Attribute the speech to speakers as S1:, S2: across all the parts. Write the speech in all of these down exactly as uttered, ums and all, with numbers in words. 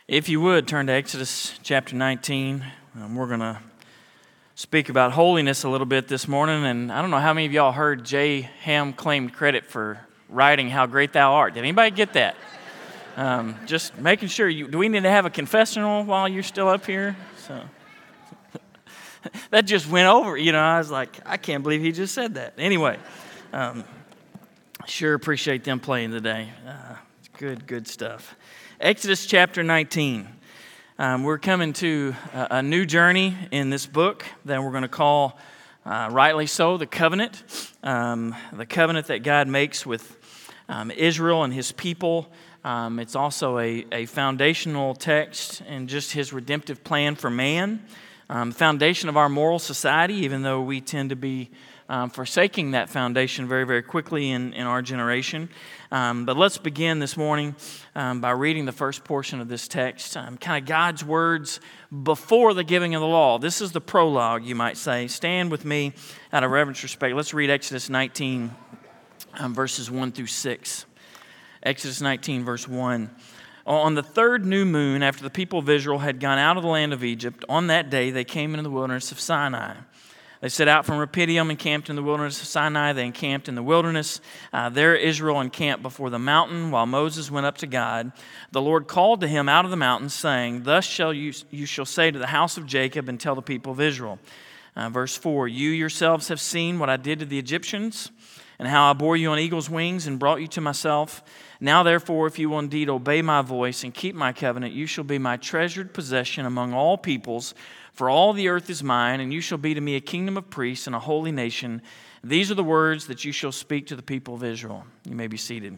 S1: If you would, turn to Exodus chapter nineteen. Um, we're going to speak about holiness a little bit this morning. And I don't know how many of y'all heard Jay Ham claimed credit for writing How Great Thou Art. Did anybody get that? Um, just making sure. You, do we need to have a confessional while you're still up here? So that just went over. You know, I was like, I can't believe he just said that. Anyway, um, sure appreciate them playing today. Uh, good, good stuff. Exodus chapter nineteen. Um, we're coming to a, a new journey in this book that we're going to call, uh, rightly so, the covenant. Um, the covenant that God makes with um, Israel and his people. Um, it's also a, a foundational text in just his redemptive plan for man. Um, foundation of our moral society, even though we tend to be um, forsaking that foundation very, very quickly in, in our generation. Um, but let's begin this morning um, by reading the first portion of this text, um, kind of God's words before the giving of the law. This is the prologue, you might say. Stand with me out of reverence and respect. Let's read Exodus nineteen, um, verses one through six. Exodus nineteen, verse one. On the third new moon, after the people of Israel had gone out of the land of Egypt, on that day they came into the wilderness of Sinai. They set out from Rephidim and camped in the wilderness of Sinai. They encamped in the wilderness. Uh, there Israel encamped before the mountain while Moses went up to God. The Lord called to him out of the mountain, saying, Thus shall you, you shall say to the house of Jacob and tell the people of Israel. Uh, verse four, You yourselves have seen what I did to the Egyptians, and how I bore you on eagle's wings and brought you to myself. Now, therefore, if you will indeed obey my voice and keep my covenant, you shall be my treasured possession among all peoples, for all the earth is mine, and you shall be to me a kingdom of priests and a holy nation. These are the words that you shall speak to the people of Israel. You may be seated.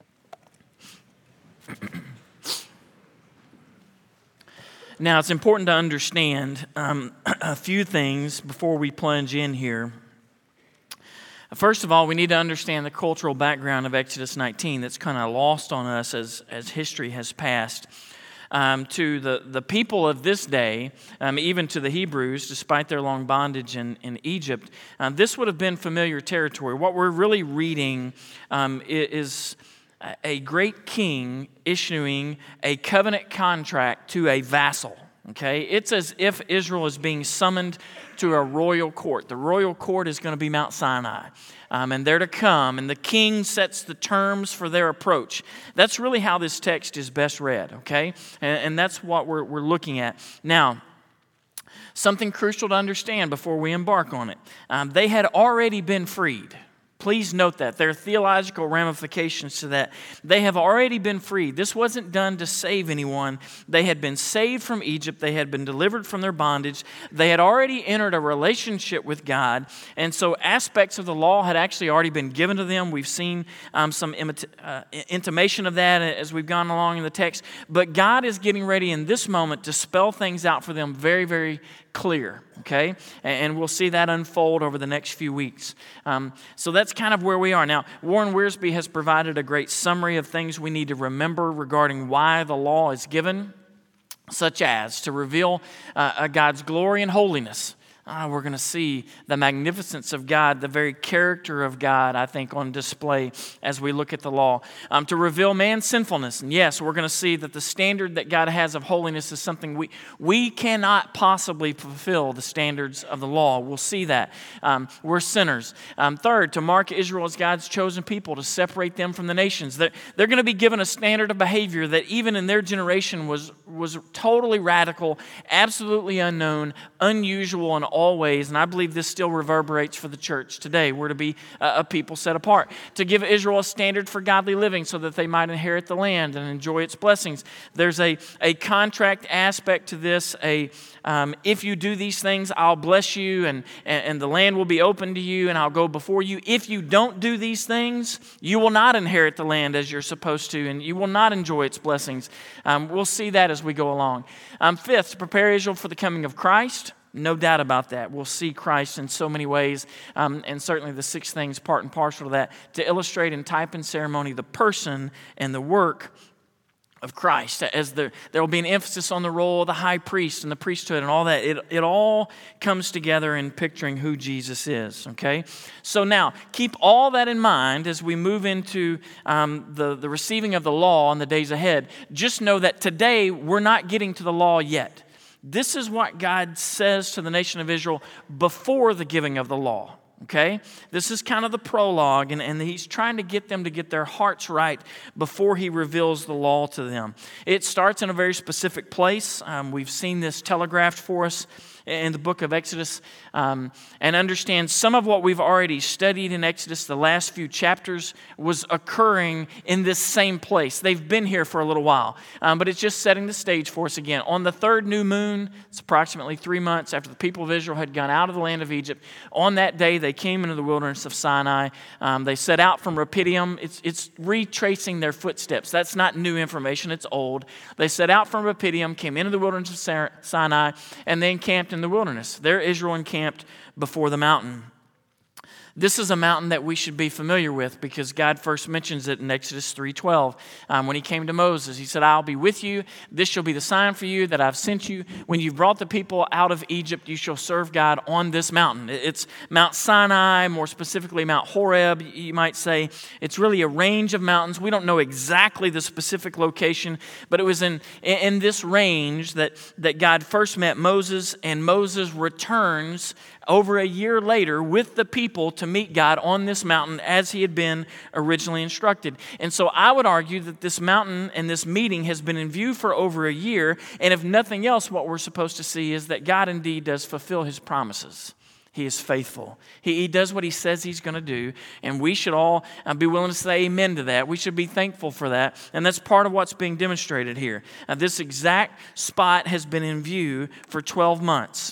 S1: Now, it's important to understand um, a few things before we plunge in here. First of all, we need to understand the cultural background of Exodus nineteen that's kind of lost on us as, as history has passed. Um, to the, the people of this day, um, even to the Hebrews, despite their long bondage in, in Egypt, um, this would have been familiar territory. What we're really reading um, is a great king issuing a covenant contract to a vassal. Okay, it's as if Israel is being summoned to a royal court. The royal court is going to be Mount Sinai, um, and they're to come, and the king sets the terms for their approach. That's really how this text is best read, okay? And, and that's what we're, we're looking at. Now, something crucial to understand before we embark on it. Um, they had already been freed. Please note that. There are theological ramifications to that. They have already been freed. This wasn't done to save anyone. They had been saved from Egypt. They had been delivered from their bondage. They had already entered a relationship with God. And so aspects of the law had actually already been given to them. We've seen um, some imit- uh, intimation of that as we've gone along in the text. But God is getting ready in this moment to spell things out for them very, very clear, okay? And we'll see that unfold over the next few weeks. Um, so that's kind of where we are. Now, Warren Wiersbe has provided a great summary of things we need to remember regarding why the law is given, such as to reveal uh, God's glory and holiness. Ah, we're going to see the magnificence of God, the very character of God, I think, on display as we look at the law. Um, to reveal man's sinfulness. And yes, we're going to see that the standard that God has of holiness is something we we cannot possibly fulfill the standards of the law. We'll see that. Um, we're sinners. Um, third, to mark Israel as God's chosen people, to separate them from the nations. They're, they're going to be given a standard of behavior that even in their generation was, was totally radical, absolutely unknown, unusual, and always, and I believe this still reverberates for the church today. We're to be a people set apart. To give Israel a standard for godly living so that they might inherit the land and enjoy its blessings. There's a, a contract aspect to this, a um, if you do these things, I'll bless you and, and, and the land will be open to you and I'll go before you. If you don't do these things, you will not inherit the land as you're supposed to and you will not enjoy its blessings. Um, we'll see that as we go along. Um, fifth, to prepare Israel for the coming of Christ. No doubt about that. We'll see Christ in so many ways, um, and certainly the six things part and parcel to that, to illustrate in type and ceremony the person and the work of Christ, as there, there will be an emphasis on the role of the high priest and the priesthood and all that. It, it all comes together in picturing who Jesus is, okay? So now, keep all that in mind as we move into um, the, the receiving of the law in the days ahead. Just know that today we're not getting to the law yet. This is what God says to the nation of Israel before the giving of the law. Okay? This is kind of the prologue, and, and he's trying to get them to get their hearts right before he reveals the law to them. It starts in a very specific place. Um, we've seen this telegraphed for us in the book of Exodus, um, and understand some of what we've already studied in Exodus, the last few chapters, was occurring in this same place. They've been here for a little while, um, but it's just setting the stage for us again. On the third new moon, it's approximately three months after the people of Israel had gone out of the land of Egypt. On that day, they came into the wilderness of Sinai. Um, they set out from Rephidim. It's, it's retracing their footsteps. That's not new information. It's old. They set out from Rephidim, came into the wilderness of Sinai, and then camped in the wilderness. There Israel encamped before the mountain. This is a mountain that we should be familiar with because God first mentions it in Exodus three twelve. Um, when he came to Moses, he said, I'll be with you. This shall be the sign for you that I've sent you. When you've brought the people out of Egypt, you shall serve God on this mountain. It's Mount Sinai, more specifically Mount Horeb, you might say. It's really a range of mountains. We don't know exactly the specific location, but it was in, in this range that, that God first met Moses, and Moses returns over a year later with the people to meet God on this mountain as he had been originally instructed. And so I would argue that this mountain and this meeting has been in view for over a year, and if nothing else, what we're supposed to see is that God indeed does fulfill his promises. He is faithful. He, he does what he says he's going to do, and we should all uh, be willing to say amen to that. We should be thankful for that, and that's part of what's being demonstrated here. Uh, this exact spot has been in view for twelve months.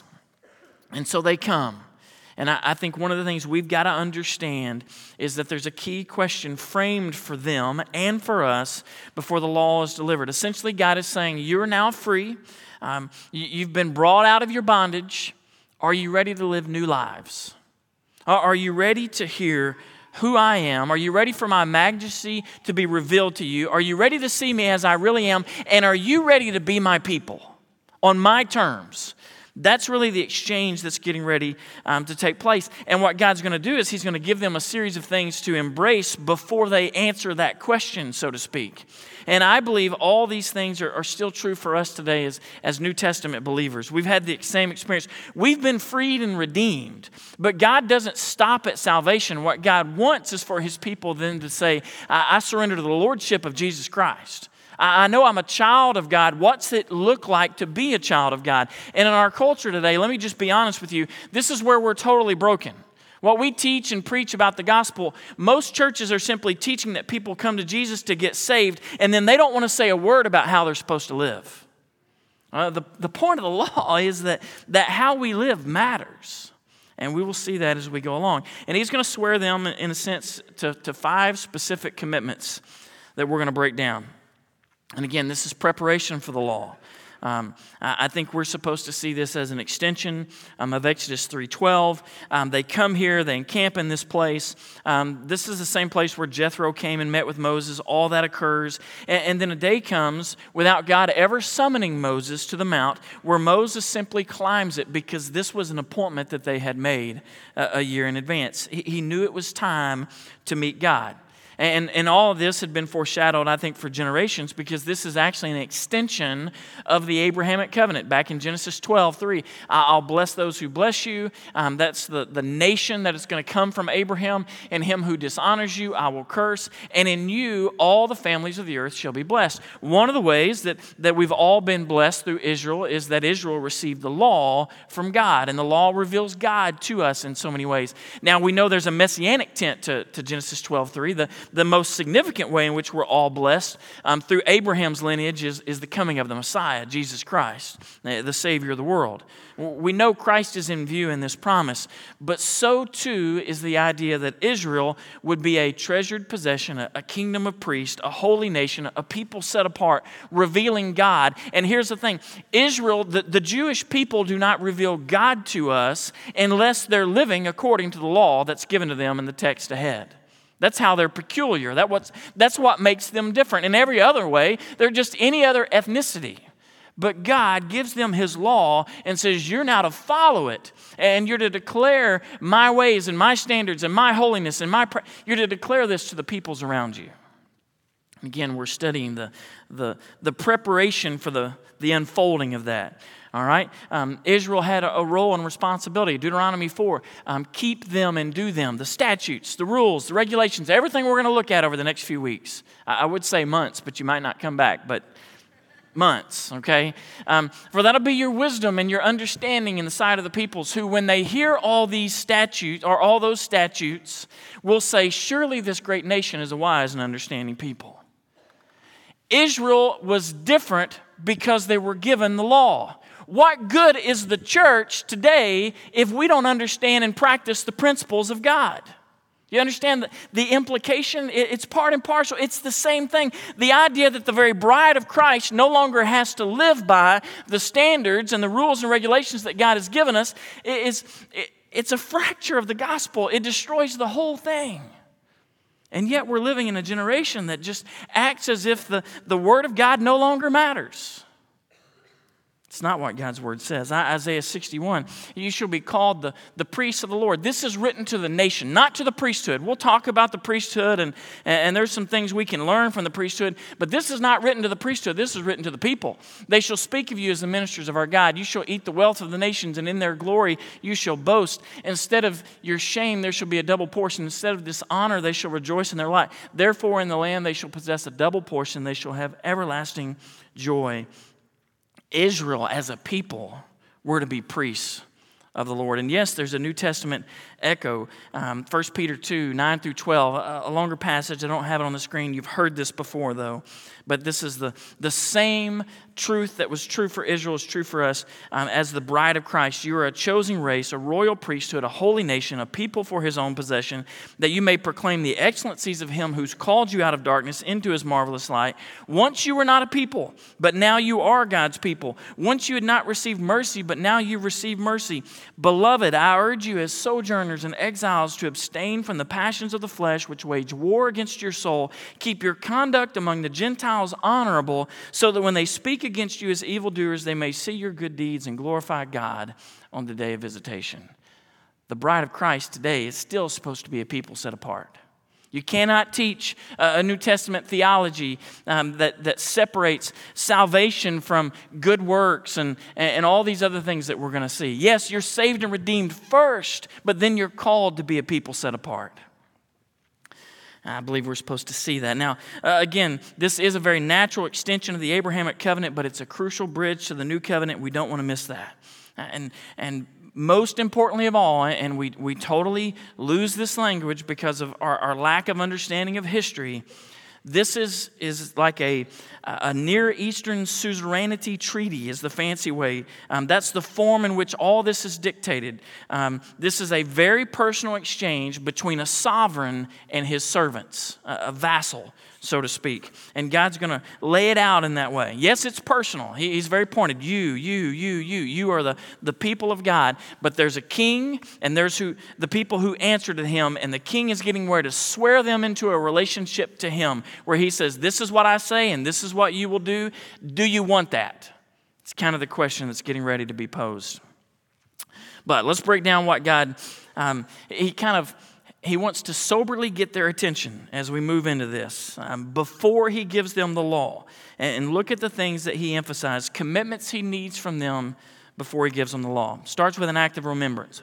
S1: And so they come. And I, I think one of the things we've got to understand is that there's a key question framed for them and for us before the law is delivered. Essentially, God is saying, you're now free. Um, you, you've been brought out of your bondage. Are you ready to live new lives? Are, are you ready to hear who I am? Are you ready for my majesty to be revealed to you? Are you ready to see me as I really am? And are you ready to be my people on my terms? That's really the exchange that's getting ready um, to take place. And what God's going to do is he's going to give them a series of things to embrace before they answer that question, so to speak. And I believe all these things are, are still true for us today as, as New Testament believers. We've had the same experience. We've been freed and redeemed, but God doesn't stop at salvation. What God wants is for his people then to say, I, I surrender to the lordship of Jesus Christ. I know I'm a child of God. What's it look like to be a child of God? And in our culture today, let me just be honest with you, this is where we're totally broken. What we teach and preach about the gospel, most churches are simply teaching that people come to Jesus to get saved, and then they don't want to say a word about how they're supposed to live. Uh, the, the point of the law is that, that how we live matters. And we will see that as we go along. And he's going to swear them, in a sense, to, to five specific commitments that we're going to break down. And again, this is preparation for the law. Um, I think we're supposed to see this as an extension um, of Exodus three twelve. Um, they come here, they encamp in this place. Um, this is the same place where Jethro came and met with Moses. All that occurs. And, and then a day comes without God ever summoning Moses to the mount, where Moses simply climbs it because this was an appointment that they had made a, a year in advance. He, he knew it was time to meet God. And, and all of this had been foreshadowed, I think, for generations, because this is actually an extension of the Abrahamic covenant. Back in Genesis twelve three, I'll bless those who bless you. Um, that's the, the nation that is going to come from Abraham. And him who dishonors you, I will curse. And in you, all the families of the earth shall be blessed. One of the ways that, that we've all been blessed through Israel is that Israel received the law from God. And the law reveals God to us in so many ways. Now, we know there's a messianic tint to, to Genesis twelve three. The The most significant way in which we're all blessed um, through Abraham's lineage is, is the coming of the Messiah, Jesus Christ, the Savior of the world. We know Christ is in view in this promise, but so too is the idea that Israel would be a treasured possession, a, a kingdom of priests, a holy nation, a people set apart, revealing God. And here's the thing, Israel, the, the Jewish people do not reveal God to us unless they're living according to the law that's given to them in the text ahead. That's how they're peculiar. That what's, that's what makes them different. In every other way, they're just any other ethnicity. But God gives them His law and says, you're now to follow it. And you're to declare my ways and my standards and my holiness. and my. Pra- you're to declare this to the peoples around you. Again, we're studying the, the, the preparation for the, the unfolding of that. All right? Um, Israel had a, a role and responsibility. Deuteronomy four, um, keep them and do them. The statutes, the rules, the regulations, everything we're going to look at over the next few weeks. I, I would say months, but you might not come back, but months, okay? Um, for that'll be your wisdom and your understanding in the sight of the peoples who, when they hear all these statutes, or all those statutes, will say, surely this great nation is a wise and understanding people. Israel was different because they were given the law. What good is the church today if we don't understand and practice the principles of God? You understand the, the implication? It, it's part and parcel. It's the same thing. The idea that the very bride of Christ no longer has to live by the standards and the rules and regulations that God has given us is it, it's a fracture of the gospel. It destroys the whole thing. And yet we're living in a generation that just acts as if the, the Word of God no longer matters. It's not what God's Word says. Isaiah sixty-one, you shall be called the, the priests of the Lord. This is written to the nation, not to the priesthood. We'll talk about the priesthood, and, and there's some things we can learn from the priesthood, but this is not written to the priesthood. This is written to the people. They shall speak of you as the ministers of our God. You shall eat the wealth of the nations, and in their glory you shall boast. Instead of your shame, there shall be a double portion. Instead of dishonor, they shall rejoice in their light. Therefore, in the land they shall possess a double portion. They shall have everlasting joy. Israel as a people were to be priests of the Lord. And yes, there's a New Testament echo. Um, First Peter two, nine through twelve, a, a longer passage. I don't have it on the screen. You've heard this before, though. But this is the, the same truth that was true for Israel is true for us um, as the bride of Christ. You are a chosen race, a royal priesthood, a holy nation, a people for His own possession, that you may proclaim the excellencies of Him who's called you out of darkness into His marvelous light. Once you were not a people, but now you are God's people. Once you had not received mercy, but now you receive mercy. Beloved, I urge you as sojourners and exiles to abstain from the passions of the flesh which wage war against your soul. Keep your conduct among the Gentiles honorable, so that when they speak against you as evildoers, they may see your good deeds and glorify God on the day of visitation. The bride of Christ today is still supposed to be a people set apart. You cannot teach a New Testament theology um, that, that separates salvation from good works and, and all these other things that we're going to see. Yes, you're saved and redeemed first, but then you're called to be a people set apart. I believe we're supposed to see that. Now, uh, again, this is a very natural extension of the Abrahamic covenant, but it's a crucial bridge to the new covenant. We don't want to miss that. And and most importantly of all, and we, we totally lose this language because of our, our lack of understanding of history, this is, is like a, a Near Eastern suzerainty treaty is the fancy way. Um, that's the form in which all this is dictated. Um, this is a very personal exchange between a sovereign and his servants, a, a vassal, so to speak. And God's going to lay it out in that way. Yes, it's personal. He, he's very pointed. You, you, you, you. You are the, the people of God. But there's a king, and there's who the people who answer to him, and the king is getting ready to swear them into a relationship to him, where he says, this is what I say, and this is what you will do. Do you want that? It's kind of the question that's getting ready to be posed. But let's break down what God, um, he kind of, He wants to soberly get their attention as we move into this um, before he gives them the law. And, and look at the things that he emphasized, commitments he needs from them before he gives them the law. Starts with an act of remembrance.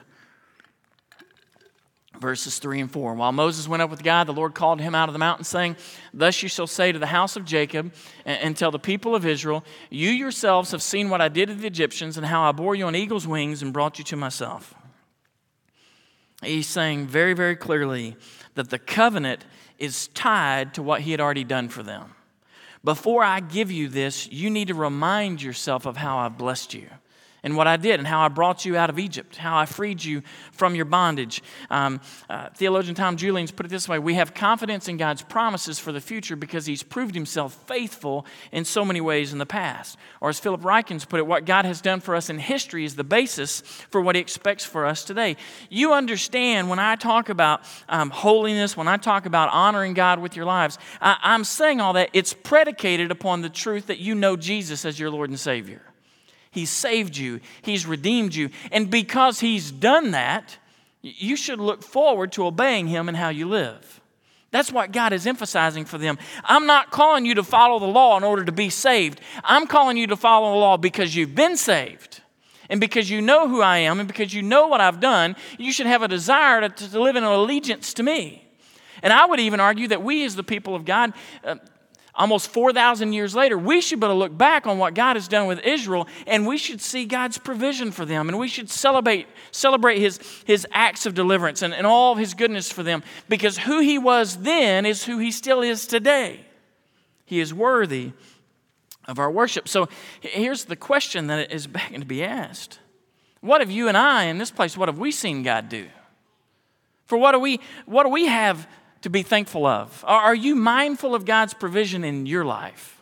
S1: Verses three and four. While Moses went up with God, the Lord called him out of the mountain, saying, thus you shall say to the house of Jacob and, and tell the people of Israel, you yourselves have seen what I did to the Egyptians and how I bore you on eagle's wings and brought you to myself. He's saying very, very clearly that the covenant is tied to what he had already done for them. Before I give you this, you need to remind yourself of how I've blessed you. and what I did and how I brought you out of Egypt, how I freed you from your bondage. Um, uh, theologian Tom Julian's put it this way: we have confidence in God's promises for the future because he's proved himself faithful in so many ways in the past. Or as Philip Ryken's put it, what God has done for us in history is the basis for what he expects for us today. You understand when I talk about um, holiness, when I talk about honoring God with your lives, I, I'm saying all that, it's predicated upon the truth that you know Jesus as your Lord and Savior. He's saved you. He's redeemed you. And because he's done that, you should look forward to obeying him in how you live. That's what God is emphasizing for them. I'm not calling you to follow the law in order to be saved. I'm calling you to follow the law because you've been saved. And because you know who I am and because you know what I've done, you should have a desire to, to live in allegiance to me. And I would even argue that we as the people of God, uh, almost four thousand years later, we should be able to look back on what God has done with Israel, and we should see God's provision for them, and we should celebrate celebrate his, his acts of deliverance and, and all of his goodness for them, because who he was then is who he still is today. He is worthy of our worship. So here's the question that is begging to be asked. What have you and I in this place, what have we seen God do? For what do we, what do we have to be thankful of? Are you mindful of God's provision in your life?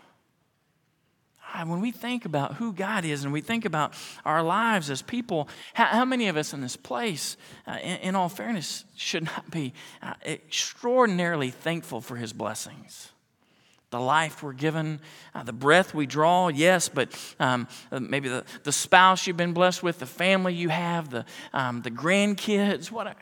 S1: When we think about who God is and we think about our lives as people, how, how many of us in this place, uh, in, in all fairness, should not be uh, extraordinarily thankful for his blessings? The life we're given, uh, the breath we draw, yes, but um, maybe the, the spouse you've been blessed with, the family you have, the, um, the grandkids, what.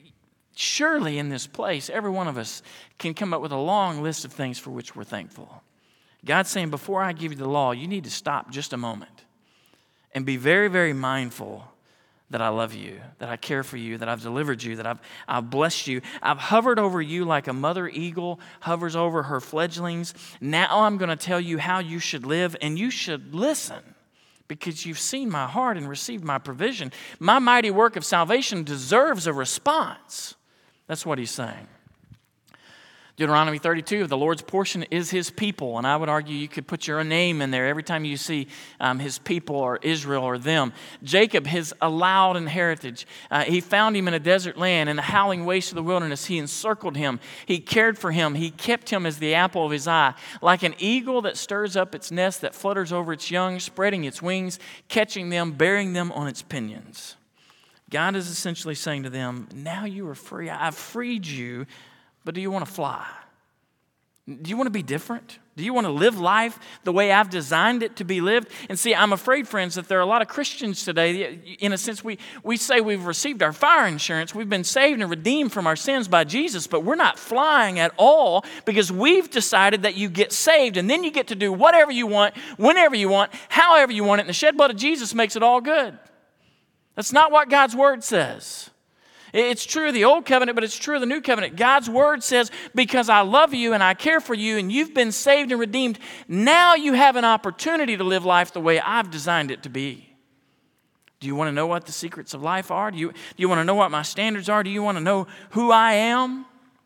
S1: Surely in this place, every one of us can come up with a long list of things for which we're thankful. God's saying, before I give you the law, you need to stop just a moment and be very, very mindful that I love you, that I care for you, that I've delivered you, that I've, I've blessed you. I've hovered over you like a mother eagle hovers over her fledglings. Now I'm going to tell you how you should live, and you should listen, because you've seen my heart and received my provision. My mighty work of salvation deserves a response. That's what he's saying. Deuteronomy thirty-two, the Lord's portion is his people. And I would argue you could put your own name in there every time you see um, his people or Israel or them. Jacob, his allowed inheritance. Uh, he found him in a desert land, in the howling waste of the wilderness. He encircled him. He cared for him. He kept him as the apple of his eye. Like an eagle that stirs up its nest, that flutters over its young, spreading its wings, catching them, bearing them on its pinions. God is essentially saying to them, now you are free. I've freed you, but do you want to fly? Do you want to be different? Do you want to live life the way I've designed it to be lived? And see, I'm afraid, friends, that there are a lot of Christians today, in a sense, we, we say we've received our fire insurance, we've been saved and redeemed from our sins by Jesus, but we're not flying at all because we've decided that you get saved and then you get to do whatever you want, whenever you want, however you want it, and the shed blood of Jesus makes it all good. That's not what God's word says. It's true of the old covenant, but it's true of the new covenant. God's word says, because I love you and I care for you and you've been saved and redeemed, now you have an opportunity to live life the way I've designed it to be. Do you want to know what the secrets of life are? Do you, do you want to know what my standards are? Do you want to know who I am?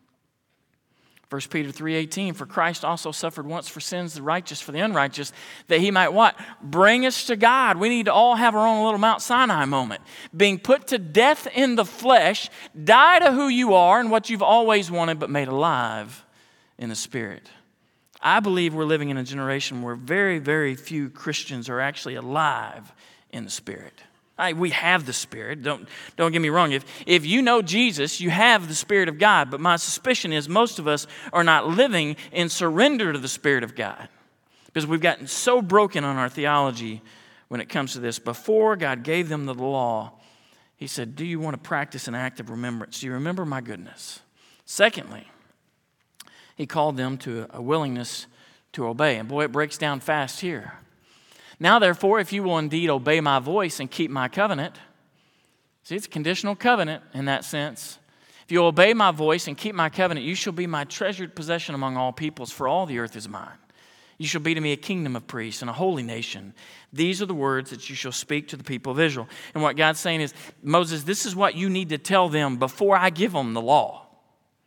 S1: First Peter three eighteen, for Christ also suffered once for sins, the righteous for the unrighteous, that he might what? Bring us to God. We need to all have our own little Mount Sinai moment. Being put to death in the flesh, die to who you are and what you've always wanted, but made alive in the Spirit. I believe we're living in a generation where very, very few Christians are actually alive in the Spirit. I, we have the Spirit. Don't, don't get me wrong. If, if you know Jesus, you have the Spirit of God. But my suspicion is most of us are not living in surrender to the Spirit of God, because we've gotten so broken on our theology when it comes to this. Before God gave them the law, he said, do you want to practice an act of remembrance? Do you remember my goodness? Secondly, he called them to a willingness to obey. And boy, it breaks down fast here. Now, therefore, if you will indeed obey my voice and keep my covenant. See, it's a conditional covenant in that sense. If you obey my voice and keep my covenant, you shall be my treasured possession among all peoples, for all the earth is mine. You shall be to me a kingdom of priests and a holy nation. These are the words that you shall speak to the people of Israel. And what God's saying is, Moses, this is what you need to tell them before I give them the law.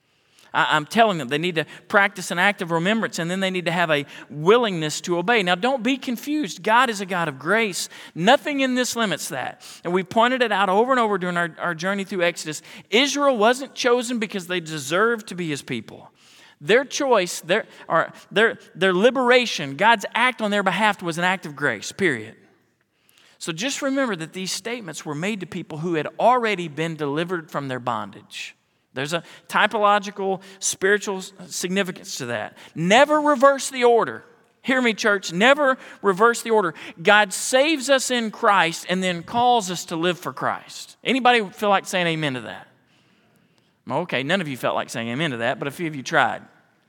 S1: I, I'm telling them they need to practice an act of remembrance, and then they need to have a willingness to obey. Now, don't be confused. God is a God of grace. Nothing in this limits that. And we pointed it out over and over during our, our journey through Exodus. Israel wasn't chosen because they deserved to be his people. Their choice, their, or their, their liberation, God's act on their behalf was an act of grace, period. So just remember that these statements were made to people who had already been delivered from their bondage. There's a typological, spiritual significance to that. Never reverse the order. Hear me, church. Never reverse the order. God saves us in Christ and then calls us to live for Christ. Anybody feel like saying amen to that? Okay, none of you felt like saying amen to that, but a few of you tried.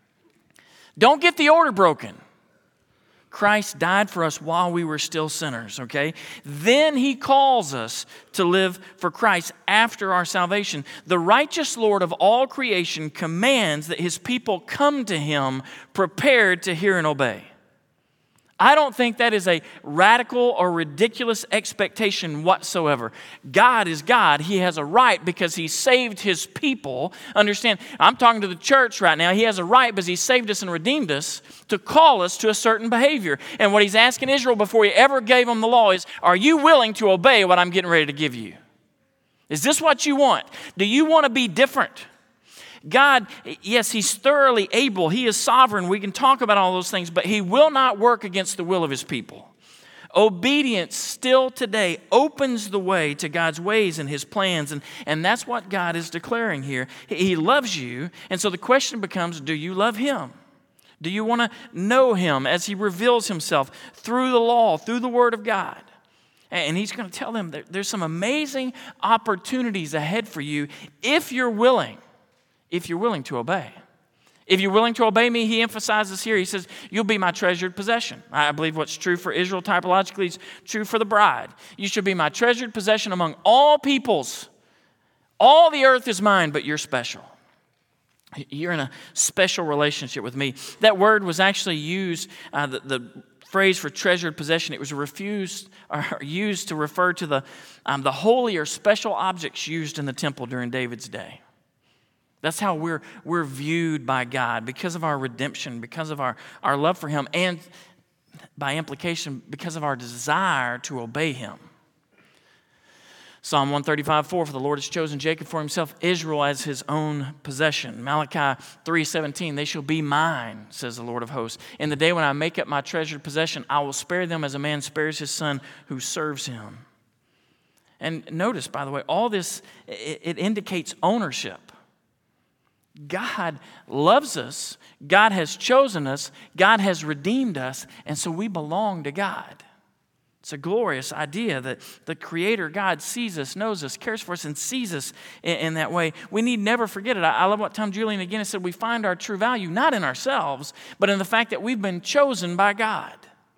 S1: Don't get the order broken. Christ died for us while we were still sinners, okay? Then he calls us to live for Christ after our salvation. The righteous Lord of all creation commands that his people come to him prepared to hear and obey. I don't think that is a radical or ridiculous expectation whatsoever. God is God. He has a right because he saved his people. Understand, I'm talking to the church right now. He has a right because he saved us and redeemed us to call us to a certain behavior. And what he's asking Israel before he ever gave them the law is, are you willing to obey what I'm getting ready to give you? Is this what you want? Do you want to be different? God, yes, he's thoroughly able. He is sovereign. We can talk about all those things, but he will not work against the will of his people. Obedience still today opens the way to God's ways and his plans, and, and that's what God is declaring here. He loves you, and so the question becomes, do you love him? Do you want to know him as he reveals himself through the law, through the word of God? And he's going to tell them that there's some amazing opportunities ahead for you if you're willing. If you're willing to obey. If you're willing to obey me, he emphasizes here, he says, you'll be my treasured possession. I believe what's true for Israel typologically is true for the bride. You should be my treasured possession among all peoples. All the earth is mine, but you're special. You're in a special relationship with me. That word was actually used, uh, the, the phrase for treasured possession, it was refused or used to refer to the, um, the holy or special objects used in the temple during David's day. That's how we're, we're viewed by God because of our redemption, because of our, our love for him, and by implication, because of our desire to obey him. Psalm one thirty-five, four, for the Lord has chosen Jacob for himself, Israel as his own possession. Malachi three seventeen, they shall be mine, says the Lord of hosts. In the day when I make up my treasured possession, I will spare them as a man spares his son who serves him. And notice, by the way, all this, it, it indicates ownership. God loves us, God has chosen us, God has redeemed us, and so we belong to God. It's a glorious idea that the Creator God sees us, knows us, cares for us, and sees us in, in that way. We need never forget it. I, I love what Tom Julian again said, we find our true value not in ourselves, but in the fact that we've been chosen by God.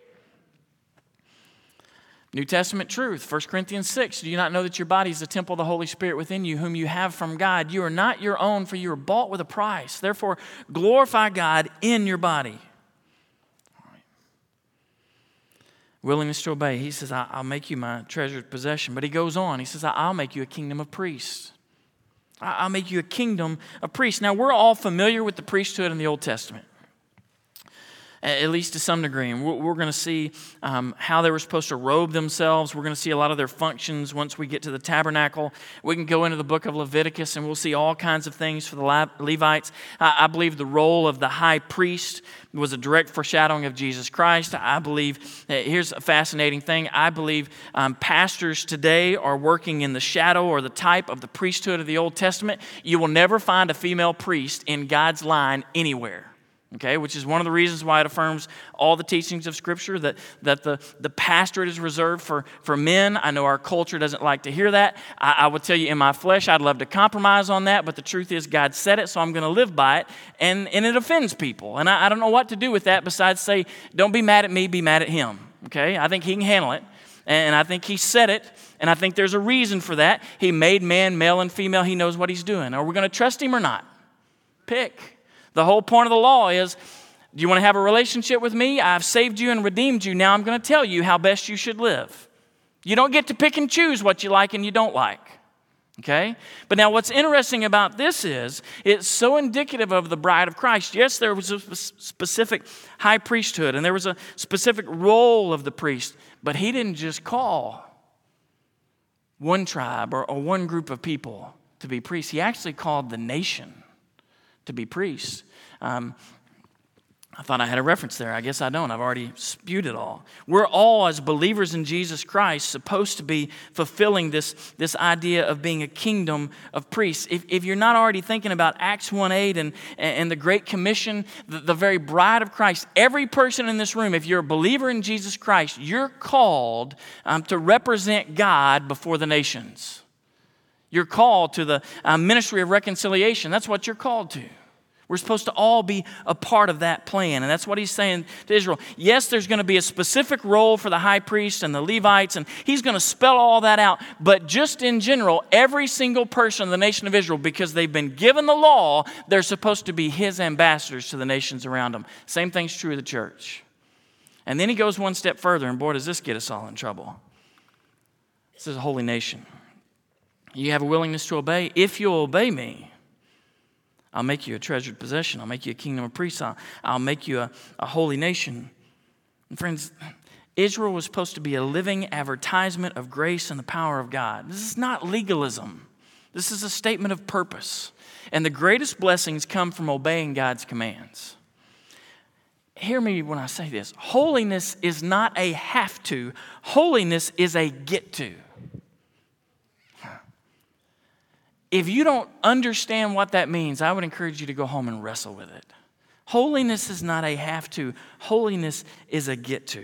S1: New Testament truth, First Corinthians six, do you not know that your body is the temple of the Holy Spirit within you, whom you have from God? You are not your own, for you are bought with a price. Therefore, glorify God in your body. All right. Willingness to obey. He says, I'll make you my treasured possession. But he goes on. He says, I'll make you a kingdom of priests. I'll make you a kingdom of priests. Now, we're all familiar with the priesthood in the Old Testament, at least to some degree. And we're going to see um, how they were supposed to robe themselves. We're going to see a lot of their functions once we get to the tabernacle. We can go into the book of Leviticus and we'll see all kinds of things for the Levites. I, I believe the role of the high priest was a direct foreshadowing of Jesus Christ. I believe, here's a fascinating thing, I believe um, pastors today are working in the shadow or the type of the priesthood of the Old Testament. You will never find a female priest in God's line anywhere. Okay, which is one of the reasons why it affirms all the teachings of Scripture, that, that the, the pastorate is reserved for, for men. I know our culture doesn't like to hear that. I, I would tell you in my flesh, I'd love to compromise on that, but the truth is God said it, so I'm going to live by it, and, and it offends people. And I, I don't know what to do with that besides say, don't be mad at me, be mad at him. Okay, I think he can handle it, and I think he said it, and I think there's a reason for that. He made man, male and female. He knows what he's doing. Are we going to trust him or not? Pick. The whole point of the law is, do you want to have a relationship with me? I've saved you and redeemed you. Now I'm going to tell you how best you should live. You don't get to pick and choose what you like and you don't like. Okay? But now what's interesting about this is it's so indicative of the bride of Christ. Yes, there was a specific high priesthood and there was a specific role of the priest, but he didn't just call one tribe or, or one group of people to be priests. He actually called the nation to be priests. Um, I thought I had a reference there. I guess I don't. I've already spewed it all. We're all, as believers in Jesus Christ, supposed to be fulfilling this, this idea of being a kingdom of priests. If, if you're not already thinking about Acts one eight and, and the Great Commission, the, the very bride of Christ, every person in this room, if you're a believer in Jesus Christ, you're called um, to represent God before the nations. You're called to the uh, ministry of reconciliation. That's what you're called to. We're supposed to all be a part of that plan. And that's what he's saying to Israel. Yes, there's going to be a specific role for the high priest and the Levites, and he's going to spell all that out. But just in general, every single person in the nation of Israel, because they've been given the law, they're supposed to be his ambassadors to the nations around them. Same thing's true of the church. And then he goes one step further, and boy, does this get us all in trouble. This is a holy nation. You have a willingness to obey? If you'll obey me, I'll make you a treasured possession. I'll make you a kingdom of priests. I'll, I'll make you a, a holy nation. And friends, Israel was supposed to be a living advertisement of grace and the power of God. This is not legalism. This is a statement of purpose. And the greatest blessings come from obeying God's commands. Hear me when I say this. Holiness is not a have to. Holiness is a get to. If you don't understand what that means, I would encourage you to go home and wrestle with it. Holiness is not a have to. Holiness is a get to.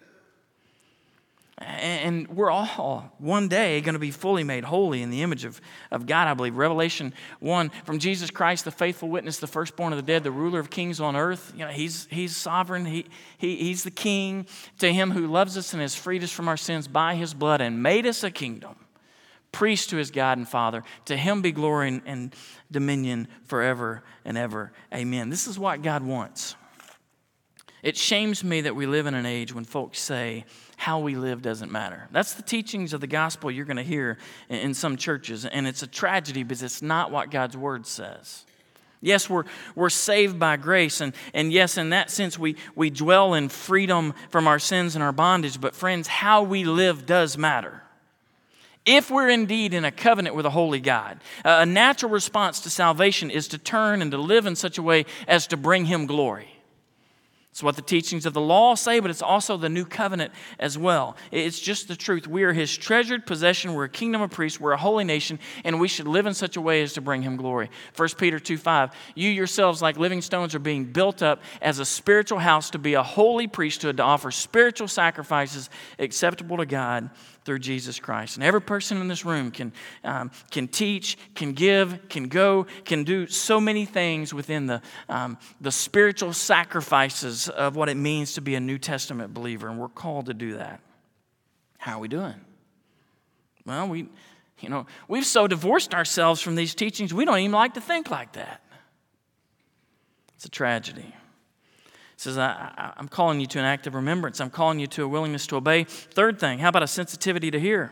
S1: And we're all one day going to be fully made holy in the image of, of God, I believe. Revelation one, from Jesus Christ, the faithful witness, the firstborn of the dead, the ruler of kings on earth. You know, he's, he's sovereign. He, he, he's the king. To him who loves us and has freed us from our sins by his blood and made us a kingdom. Priest to his God and Father. To him be glory and, and dominion forever and ever. Amen. This is what God wants. It shames me that we live in an age when folks say how we live doesn't matter. That's the teachings of the gospel you're going to hear in, in some churches. And it's a tragedy because it's not what God's word says. Yes, we're, we're saved by grace. And, and yes, in that sense, we, we dwell in freedom from our sins and our bondage. But friends, how we live does matter. If we're indeed in a covenant with a holy God, a natural response to salvation is to turn and to live in such a way as to bring him glory. It's what the teachings of the law say, but it's also the new covenant as well. It's just the truth. We are his treasured possession. We're a kingdom of priests. We're a holy nation, and we should live in such a way as to bring him glory. First Peter two five, you yourselves like living stones are being built up as a spiritual house to be a holy priesthood, to offer spiritual sacrifices acceptable to God through Jesus Christ. And every person in this room can, um, can teach, can give, can go, can do so many things within the, um, the spiritual sacrifices of what it means to be a New Testament believer. And we're called to do that. How are we doing? Well, we, you know, we've so divorced ourselves from these teachings, we don't even like to think like that. It's a tragedy. It says, I, I, I'm calling you to an act of remembrance. I'm calling you to a willingness to obey. Third thing, how about a sensitivity to hear?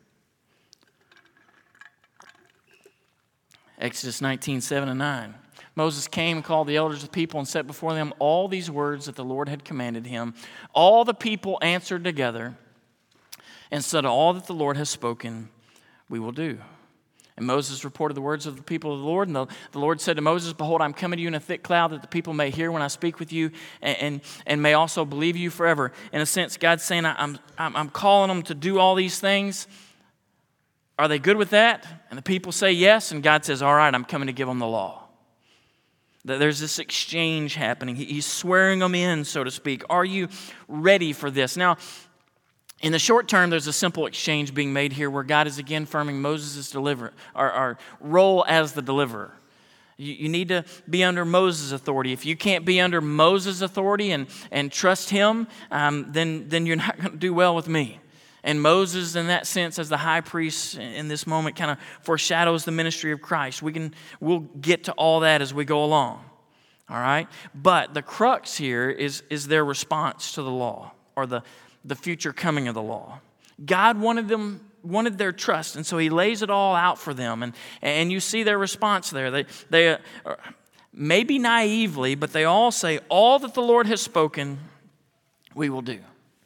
S1: Exodus nineteen, seven and nine. Moses came and called the elders of the people and set before them all these words that the Lord had commanded him. All the people answered together and said, all that the Lord has spoken, we will do. And Moses reported the words of the people of the Lord. And the, the Lord said to Moses, behold, I'm coming to you in a thick cloud that the people may hear when I speak with you and, and, and may also believe you forever. In a sense, God's saying, I'm, I'm, I'm calling them to do all these things. Are they good with that? And the people say yes. And God says, all right, I'm coming to give them the law. There's this exchange happening. He's swearing them in, so to speak. Are you ready for this? Now, in the short term, there's a simple exchange being made here where God is again affirming Moses' deliver, our, our role as the deliverer. You, you need to be under Moses' authority. If you can't be under Moses' authority and, and trust him, um, then, then you're not going to do well with me. And Moses, in that sense, as the high priest in this moment, kind of foreshadows the ministry of Christ. We can, we'll get to all that as we go along. All right? But the crux here is, is their response to the law or the the future coming of the law. God wanted them wanted their trust, and so he lays it all out for them. And, and you see their response there. They, they uh, maybe naively, but they all say, all that the Lord has spoken, we will do.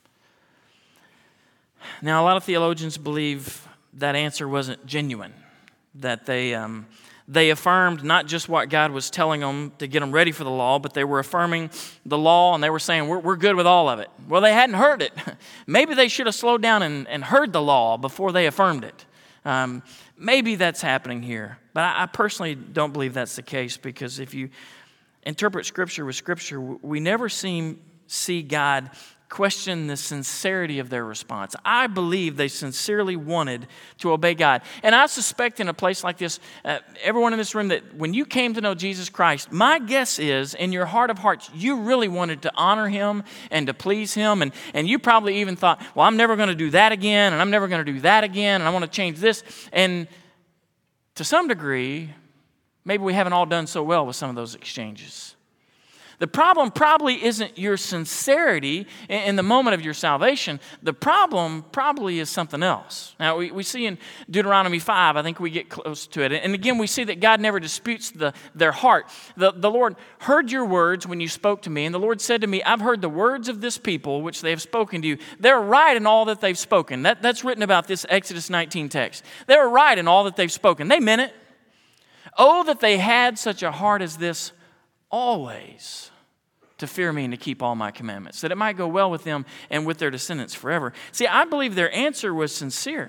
S1: Now, a lot of theologians believe that answer wasn't genuine, that they um, they affirmed not just what God was telling them to get them ready for the law, but they were affirming the law, and they were saying, we're, we're good with all of it. Well, they hadn't heard it. Maybe they should have slowed down and, and heard the law before they affirmed it. Um, maybe that's happening here, but I, I personally don't believe that's the case, because if you interpret Scripture with Scripture, we never seem see God question the sincerity of their response. I believe they sincerely wanted to obey God. And I suspect in a place like this, uh, everyone in this room, that when you came to know Jesus Christ, my guess is in your heart of hearts, you really wanted to honor him and to please him. And, and you probably even thought, well, I'm never going to do that again, and I'm never going to do that again, and I want to change this. And to some degree, maybe we haven't all done so well with some of those exchanges. The problem probably isn't your sincerity in the moment of your salvation. The problem probably is something else. Now, we, we see in Deuteronomy five, I think we get close to it. And again, we see that God never disputes the, their heart. The, the Lord heard your words when you spoke to me, and the Lord said to me, I've heard the words of this people which they have spoken to you. They're right in all that they've spoken. That, that's written about this Exodus nineteen text. They're right in all that they've spoken. They meant it. Oh, that they had such a heart as this always, to fear me and to keep all my commandments, that it might go well with them and with their descendants forever. See, I believe their answer was sincere.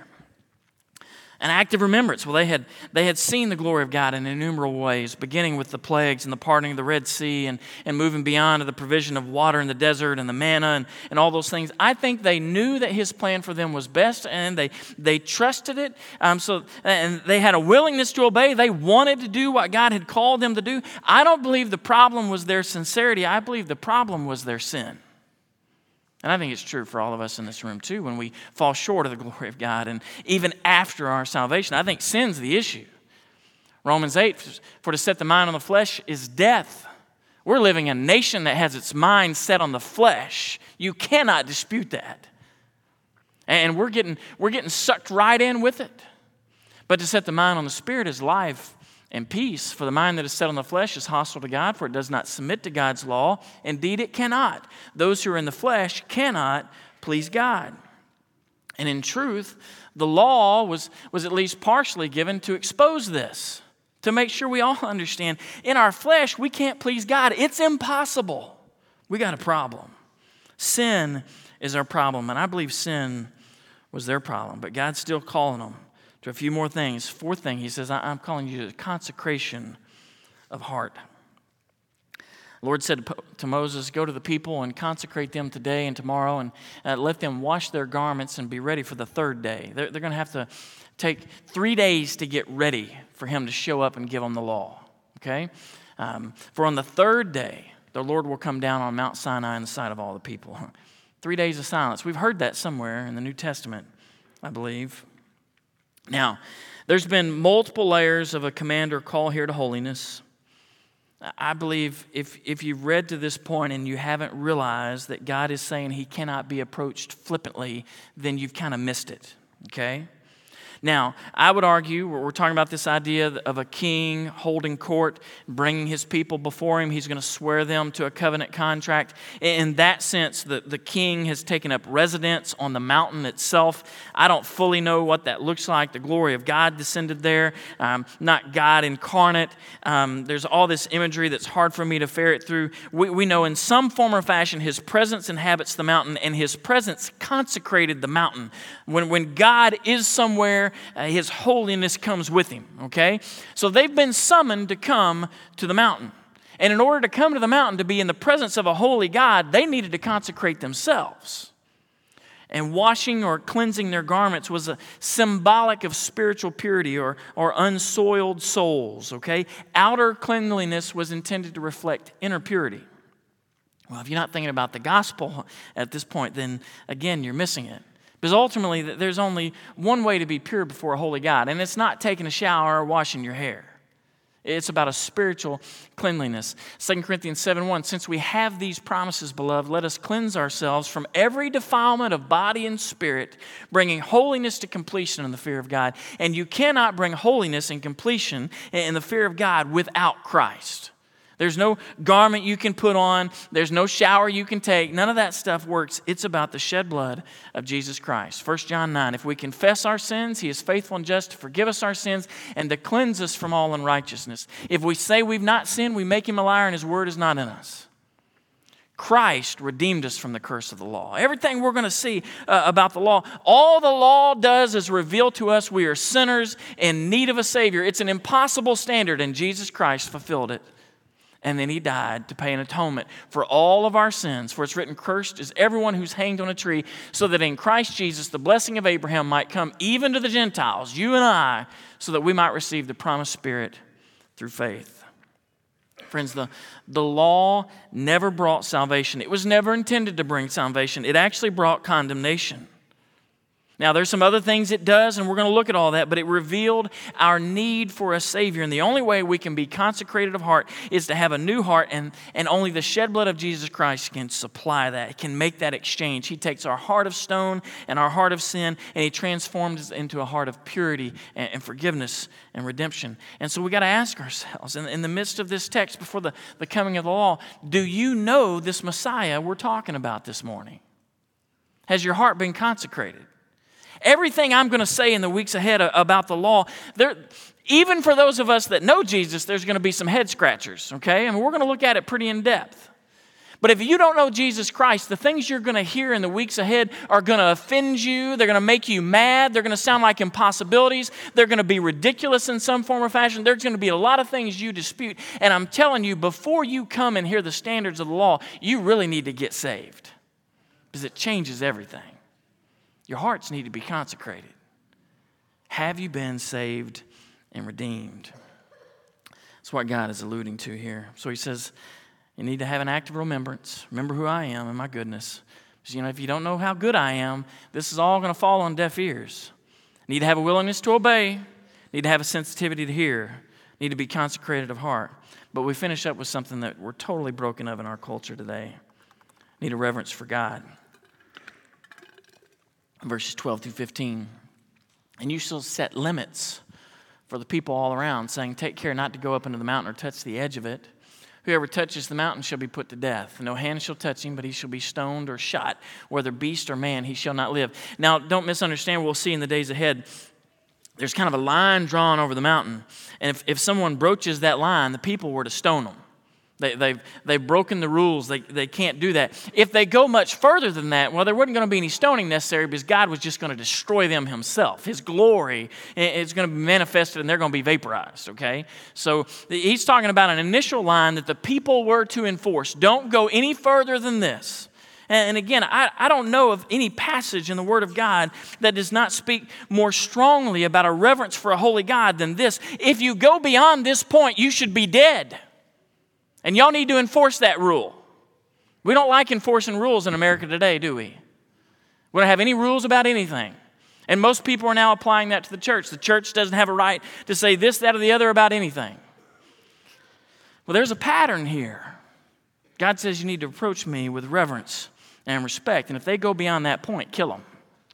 S1: An act of remembrance. Well, they had they had seen the glory of God in innumerable ways, beginning with the plagues and the parting of the Red Sea, and, and moving beyond to the provision of water in the desert and the manna and, and all those things. I think they knew that his plan for them was best, and they they trusted it. Um, so and they had a willingness to obey. They wanted to do what God had called them to do. I don't believe the problem was their sincerity. I believe the problem was their sin. And I think it's true for all of us in this room too, when we fall short of the glory of God, and even after our salvation. I think sin's the issue. Romans eight, for to set the mind on the flesh is death. We're living in a nation that has its mind set on the flesh. You cannot dispute that. And we're getting, we're getting sucked right in with it. But to set the mind on the Spirit is life and peace. For the mind that is set on the flesh is hostile to God, for it does not submit to God's law. Indeed, it cannot. Those who are in the flesh cannot please God. And in truth, the law was, was at least partially given to expose this, to make sure we all understand. In our flesh, we can't please God. It's impossible. We got a problem. Sin is our problem, and I believe sin was their problem, but God's still calling them to a few more things. Fourth thing, he says, I'm calling you to consecration of heart. The Lord said to Moses, go to the people and consecrate them today and tomorrow, and uh, let them wash their garments and be ready for the third day. They're, they're going to have to take three days to get ready for him to show up and give them the law. Okay? Um, for on the third day, the Lord will come down on Mount Sinai in the sight of all the people. Three days of silence. We've heard that somewhere in the New Testament, I believe. Now, there's been multiple layers of a command or call here to holiness. I believe if, if you've read to this point and you haven't realized that God is saying he cannot be approached flippantly, then you've kind of missed it, okay? Now, I would argue, we're talking about this idea of a king holding court, bringing his people before him. He's going to swear them to a covenant contract. In that sense, the, the king has taken up residence on the mountain itself. I don't fully know what that looks like. The glory of God descended there, um, not God incarnate. Um, there's all this imagery that's hard for me to ferret through. We, we know in some form or fashion his presence inhabits the mountain, and his presence consecrated the mountain. When, when God is somewhere, Uh, his holiness comes with him, okay? So they've been summoned to come to the mountain. And in order to come to the mountain, to be in the presence of a holy God, they needed to consecrate themselves. And washing or cleansing their garments was a symbolic of spiritual purity or, or unsoiled souls, okay? Outer cleanliness was intended to reflect inner purity. Well, if you're not thinking about the gospel at this point, then again, you're missing it. Because ultimately, there's only one way to be pure before a holy God, and it's not taking a shower or washing your hair. It's about a spiritual cleanliness. Second Corinthians seven one, since we have these promises, beloved, let us cleanse ourselves from every defilement of body and spirit, bringing holiness to completion in the fear of God. And you cannot bring holiness and completion in the fear of God without Christ. There's no garment you can put on. There's no shower you can take. None of that stuff works. It's about the shed blood of Jesus Christ. First John nine, if we confess our sins, He is faithful and just to forgive us our sins and to cleanse us from all unrighteousness. If we say we've not sinned, we make Him a liar and His word is not in us. Christ redeemed us from the curse of the law. Everything we're going to see uh, about the law, all the law does is reveal to us we are sinners in need of a Savior. It's an impossible standard, and Jesus Christ fulfilled it. And then He died to pay an atonement for all of our sins. For it's written, cursed is everyone who's hanged on a tree, so that in Christ Jesus the blessing of Abraham might come even to the Gentiles, you and I, so that we might receive the promised Spirit through faith. Friends, the, the law never brought salvation. It was never intended to bring salvation. It actually brought condemnation. Now, there's some other things it does, and we're going to look at all that, but it revealed our need for a Savior. And the only way we can be consecrated of heart is to have a new heart, and, and only the shed blood of Jesus Christ can supply that. It can make that exchange. He takes our heart of stone and our heart of sin, and He transforms it into a heart of purity and, and forgiveness and redemption. And so we got to ask ourselves, in, in the midst of this text, before the, the coming of the law, do you know this Messiah we're talking about this morning? Has your heart been consecrated? Everything I'm going to say in the weeks ahead about the law, there, even for those of us that know Jesus, there's going to be some head scratchers, okay? And we're going to look at it pretty in depth. But if you don't know Jesus Christ, the things you're going to hear in the weeks ahead are going to offend you. They're going to make you mad. They're going to sound like impossibilities. They're going to be ridiculous in some form or fashion. There's going to be a lot of things you dispute. And I'm telling you, before you come and hear the standards of the law, you really need to get saved, because it changes everything. Your hearts need to be consecrated. Have you been saved and redeemed? That's what God is alluding to here. So He says, you need to have an active remembrance. Remember who I am and my goodness. Because, you know, if you don't know how good I am, this is all going to fall on deaf ears. Need to have a willingness to obey. Need to have a sensitivity to hear. Need to be consecrated of heart. But we finish up with something that we're totally broken of in our culture today. Need a reverence for God. Verses twelve through fifteen. And you shall set limits for the people all around, saying, take care not to go up into the mountain or touch the edge of it. Whoever touches the mountain shall be put to death. No hand shall touch him, but he shall be stoned or shot. Whether beast or man, he shall not live. Now, don't misunderstand. We'll see in the days ahead. There's kind of a line drawn over the mountain. And if, if someone broaches that line, the people were to stone them. They, they've, they've broken the rules. They, they can't do that. If they go much further than that, well, there wasn't going to be any stoning necessary, because God was just going to destroy them Himself. His glory is going to be manifested, and they're going to be vaporized, okay? So He's talking about an initial line that the people were to enforce. Don't go any further than this. And again, I, I don't know of any passage in the Word of God that does not speak more strongly about a reverence for a holy God than this. If you go beyond this point, you should be dead. And y'all need to enforce that rule. We don't like enforcing rules in America today, do we? We don't have any rules about anything. And most people are now applying that to the church. The church doesn't have a right to say this, that, or the other about anything. Well, there's a pattern here. God says you need to approach me with reverence and respect. And if they go beyond that point, kill them.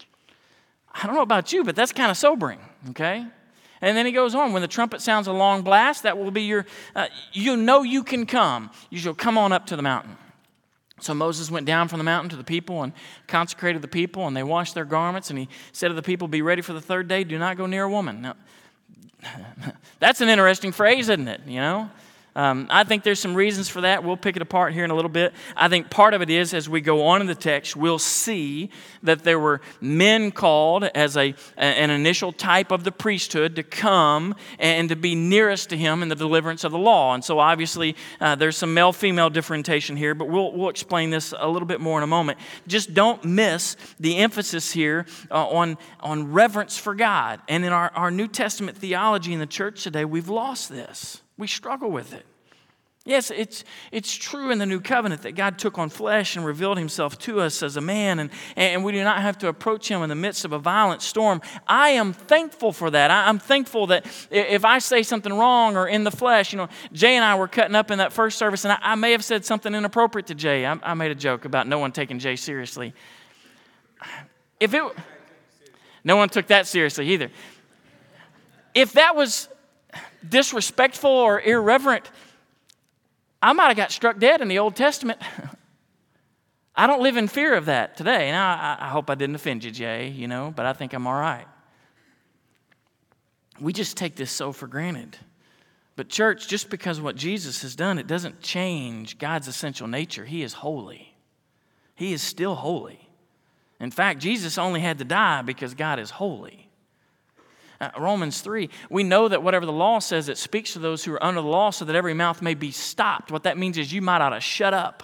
S1: I don't know about you, but that's kind of sobering, okay? And then He goes on, when the trumpet sounds a long blast, that will be your, uh, you know you can come. You shall come on up to the mountain. So Moses went down from the mountain to the people and consecrated the people, and they washed their garments. And he said to the people, be ready for the third day. Do not go near a woman. Now, that's an interesting phrase, isn't it? You know? Um, I think there's some reasons for that. We'll pick it apart here in a little bit. I think part of it is, as we go on in the text, we'll see that there were men called as a an initial type of the priesthood to come and to be nearest to Him in the deliverance of the law. And so obviously uh, there's some male-female differentiation here, but we'll we'll explain this a little bit more in a moment. Just don't miss the emphasis here uh, on, on reverence for God. And in our, our New Testament theology in the church today, we've lost this. We struggle with it. Yes, it's it's true in the new covenant that God took on flesh and revealed himself to us as a man, and, and we do not have to approach him in the midst of a violent storm. I am thankful for that. I, I'm thankful that if I say something wrong or in the flesh, you know, Jay and I were cutting up in that first service, and I, I may have said something inappropriate to Jay. I, I made a joke about no one taking Jay seriously. If it, no one took that seriously either. If that was disrespectful or irreverent, I might have got struck dead in the Old Testament. I don't live in fear of that today. Now, I, I hope I didn't offend you, Jay, you know, but I think I'm all right. We just take this so for granted. But church, just because of what Jesus has done, it doesn't change God's essential nature. He is holy. He is still holy. In fact, Jesus only had to die because God is holy. Uh, Romans three, we know that whatever the law says, it speaks to those who are under the law so that every mouth may be stopped. What that means is you might ought to shut up.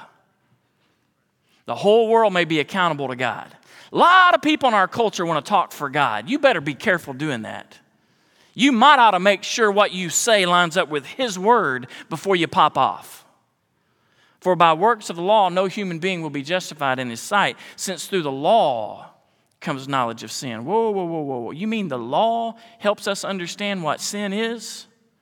S1: The whole world may be accountable to God. A lot of people in our culture want to talk for God. You better be careful doing that. You might ought to make sure what you say lines up with His word before you pop off. For by works of the law, no human being will be justified in His sight, since through the law comes knowledge of sin. Whoa, whoa, whoa, whoa, whoa. You mean the law helps us understand what sin is?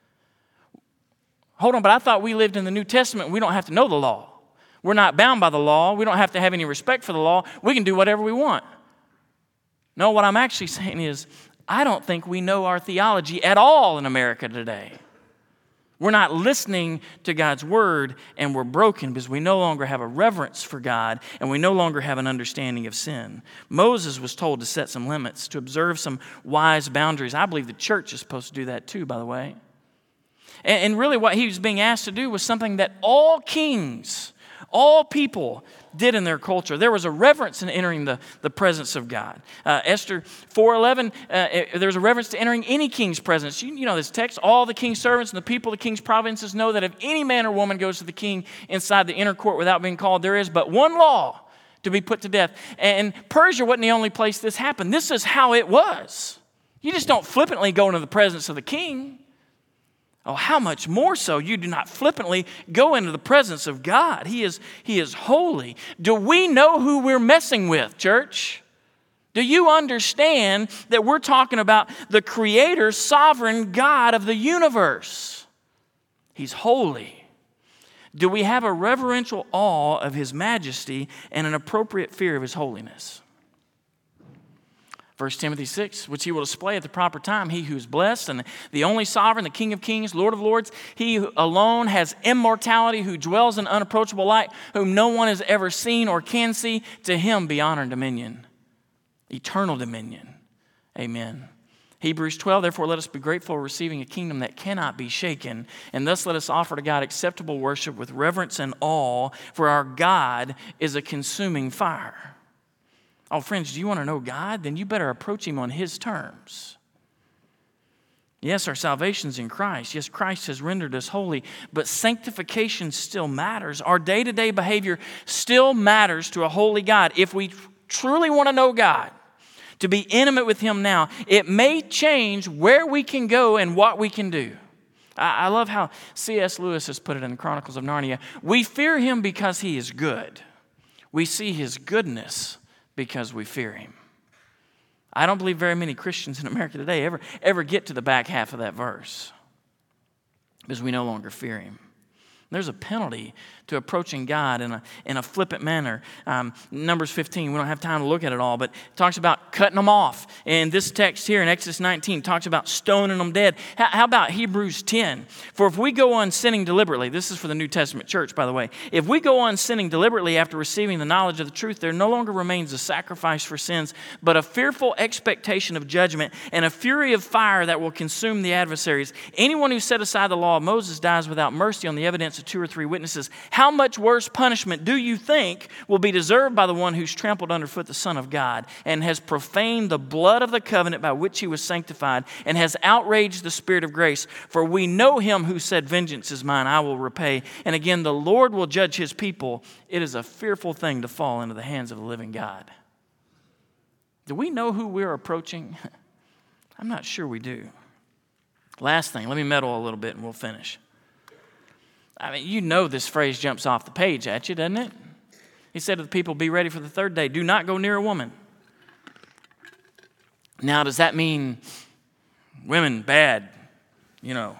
S1: Hold on, but I thought we lived in the New Testament and we don't have to know the law. We're not bound by the law. We don't have to have any respect for the law. We can do whatever we want. No, what I'm actually saying is, I don't think we know our theology at all in America today. We're not listening to God's word, and we're broken because we no longer have a reverence for God, and we no longer have an understanding of sin. Moses was told to set some limits, to observe some wise boundaries. I believe the church is supposed to do that too, by the way. And, and really what he was being asked to do was something that all kings, all people did in their culture. There was a reverence in entering the, the presence of God. Uh, Esther four eleven, uh, there's a reverence to entering any king's presence. You, you know this text, all the king's servants and the people of the king's provinces know that if any man or woman goes to the king inside the inner court without being called, there is but one law to be put to death. And Persia wasn't the only place this happened. This is how it was. You just don't flippantly go into the presence of the king. Oh, how much more so you do not flippantly go into the presence of God. He is, he is holy. Do we know who we're messing with, church? Do you understand that we're talking about the creator, sovereign God of the universe? He's holy. Do we have a reverential awe of His majesty and an appropriate fear of His holiness? First Timothy six, which He will display at the proper time. He who is blessed and the only sovereign, the King of kings, Lord of lords, He who alone has immortality, who dwells in unapproachable light, whom no one has ever seen or can see, to Him be honor and dominion, eternal dominion. Amen. Hebrews twelve, therefore let us be grateful, receiving a kingdom that cannot be shaken, and thus let us offer to God acceptable worship with reverence and awe, for our God is a consuming fire. Oh, friends, do you want to know God? Then you better approach Him on His terms. Yes, our salvation's in Christ. Yes, Christ has rendered us holy, but sanctification still matters. Our day-to-day behavior still matters to a holy God. If we truly want to know God, to be intimate with Him now, it may change where we can go and what we can do. I love how C S Lewis has put it in the Chronicles of Narnia. We fear Him because He is good. We see His goodness because we fear Him. I don't believe very many Christians in America today ever, ever get to the back half of that verse because we no longer fear Him. There's a penalty to approaching God in a, in a flippant manner. Um, Numbers fifteen, we don't have time to look at it all, but it talks about cutting them off. And this text here in Exodus nineteen talks about stoning them dead. How, how about Hebrews ten? For if we go on sinning deliberately, this is for the New Testament church, by the way. If we go on sinning deliberately after receiving the knowledge of the truth, there no longer remains a sacrifice for sins, but a fearful expectation of judgment and a fury of fire that will consume the adversaries. Anyone who set aside the law of Moses dies without mercy on the evidence of two or three witnesses. How much worse punishment do you think will be deserved by the one who's trampled underfoot the Son of God and has profaned the blood of the covenant by which He was sanctified and has outraged the Spirit of grace? For we know Him who said, vengeance is mine, I will repay. And again, the Lord will judge His people. It is a fearful thing to fall into the hands of the living God. Do we know who we're approaching? I'm not sure we do. Last thing, let me meddle a little bit and we'll finish. I mean, you know this phrase jumps off the page at you, doesn't it? He said to the people, be ready for the third day. Do not go near a woman. Now, does that mean women, bad, you know,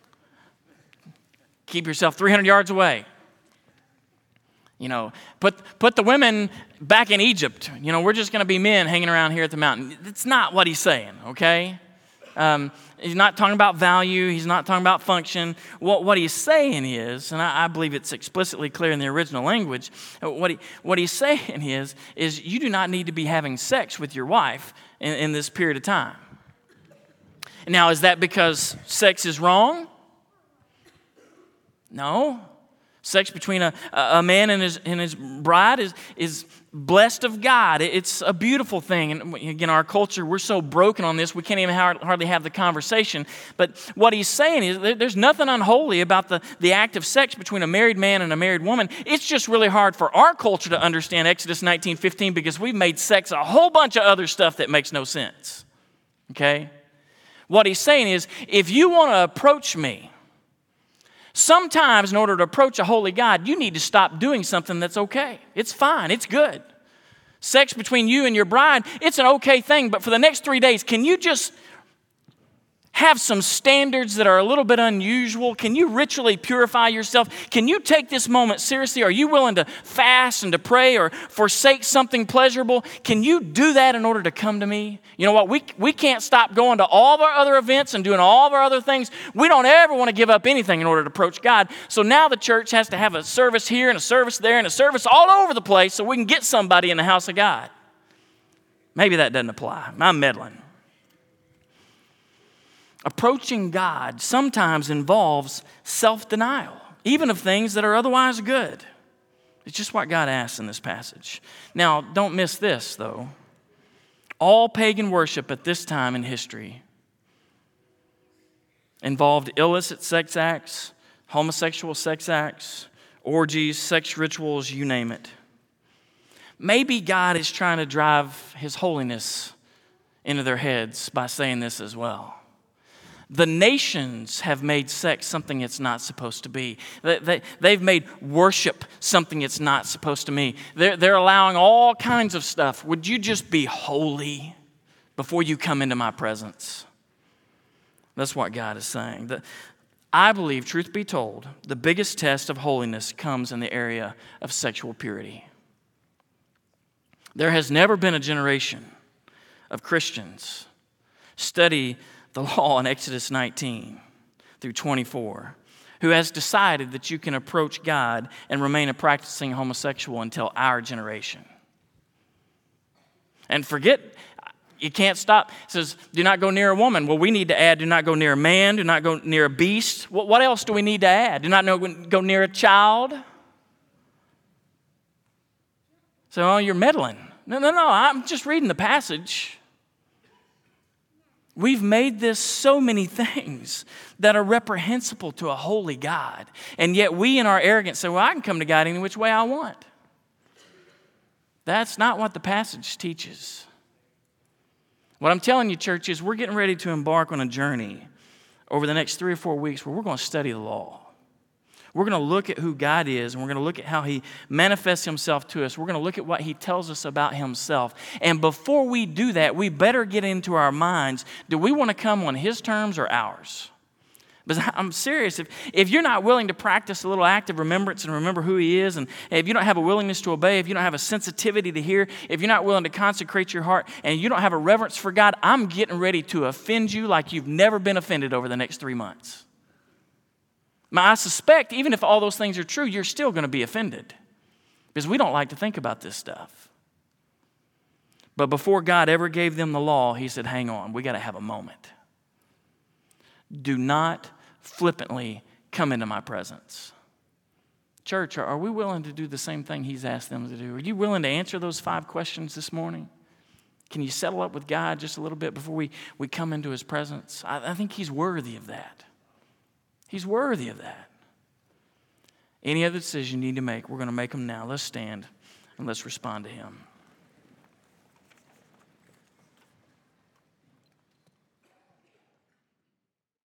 S1: keep yourself three hundred yards away? You know, put put the women back in Egypt. You know, we're just going to be men hanging around here at the mountain. It's not what he's saying, okay? Um, he's not talking about value. He's not talking about function. What, what he's saying is, and I, I believe it's explicitly clear in the original language, what, he, what he's saying is, is you do not need to be having sex with your wife in, in this period of time. Now, is that because sex is wrong? No. Sex between a, a man and his, and his bride is, is blessed of God. It's a beautiful thing. And again, our culture, we're so broken on this, we can't even hardly have the conversation. But what he's saying is there's nothing unholy about the, the act of sex between a married man and a married woman. It's just really hard for our culture to understand Exodus nineteen fifteen because we've made sex a whole bunch of other stuff that makes no sense. Okay? What he's saying is, if you want to approach me, sometimes in order to approach a holy God, you need to stop doing something that's okay. It's fine. It's good. Sex between you and your bride, it's an okay thing. But for the next three days, can you just have some standards that are a little bit unusual? Can you ritually purify yourself? Can you take this moment seriously? Are you willing to fast and to pray or forsake something pleasurable? Can you do that in order to come to me? You know what? We, we can't stop going to all of our other events and doing all of our other things. We don't ever want to give up anything in order to approach God. So now the church has to have a service here and a service there and a service all over the place so we can get somebody in the house of God. Maybe that doesn't apply. I'm meddling. Approaching God sometimes involves self-denial, even of things that are otherwise good. It's just what God asks in this passage. Now, don't miss this, though. All pagan worship at this time in history involved illicit sex acts, homosexual sex acts, orgies, sex rituals, you name it. Maybe God is trying to drive His holiness into their heads by saying this as well. The nations have made sex something it's not supposed to be. They, they, they've made worship something it's not supposed to be. They're, they're allowing all kinds of stuff. Would you just be holy before you come into my presence? That's what God is saying. The, I believe, truth be told, the biggest test of holiness comes in the area of sexual purity. There has never been a generation of Christians study the law in Exodus nineteen through twenty-four, who has decided that you can approach God and remain a practicing homosexual until our generation. And forget, you can't stop. It says, do not go near a woman. Well, we need to add, do not go near a man, do not go near a beast. What, what else do we need to add? Do not go near a child. So, oh, you're meddling. No, no, no, I'm just reading the passage. We've made this so many things that are reprehensible to a holy God. And yet we in our arrogance say, well, I can come to God any which way I want. That's not what the passage teaches. What I'm telling you, church, is we're getting ready to embark on a journey over the next three or four weeks where we're going to study the law. We're going to look at who God is, and we're going to look at how He manifests Himself to us. We're going to look at what He tells us about Himself. And before we do that, we better get into our minds, do we want to come on His terms or ours? Because I'm serious, if, if you're not willing to practice a little act of remembrance and remember who He is, and if you don't have a willingness to obey, if you don't have a sensitivity to hear, if you're not willing to consecrate your heart, and you don't have a reverence for God, I'm getting ready to offend you like you've never been offended over the next three months. Now, I suspect even if all those things are true, you're still going to be offended because we don't like to think about this stuff. But before God ever gave them the law, He said, hang on, we got to have a moment. Do not flippantly come into my presence. Church, are we willing to do the same thing He's asked them to do? Are you willing to answer those five questions this morning? Can you settle up with God just a little bit before we, we come into His presence? I, I think He's worthy of that. He's worthy of that. Any other decision you need to make, we're going to make them now. Let's stand and let's respond to Him.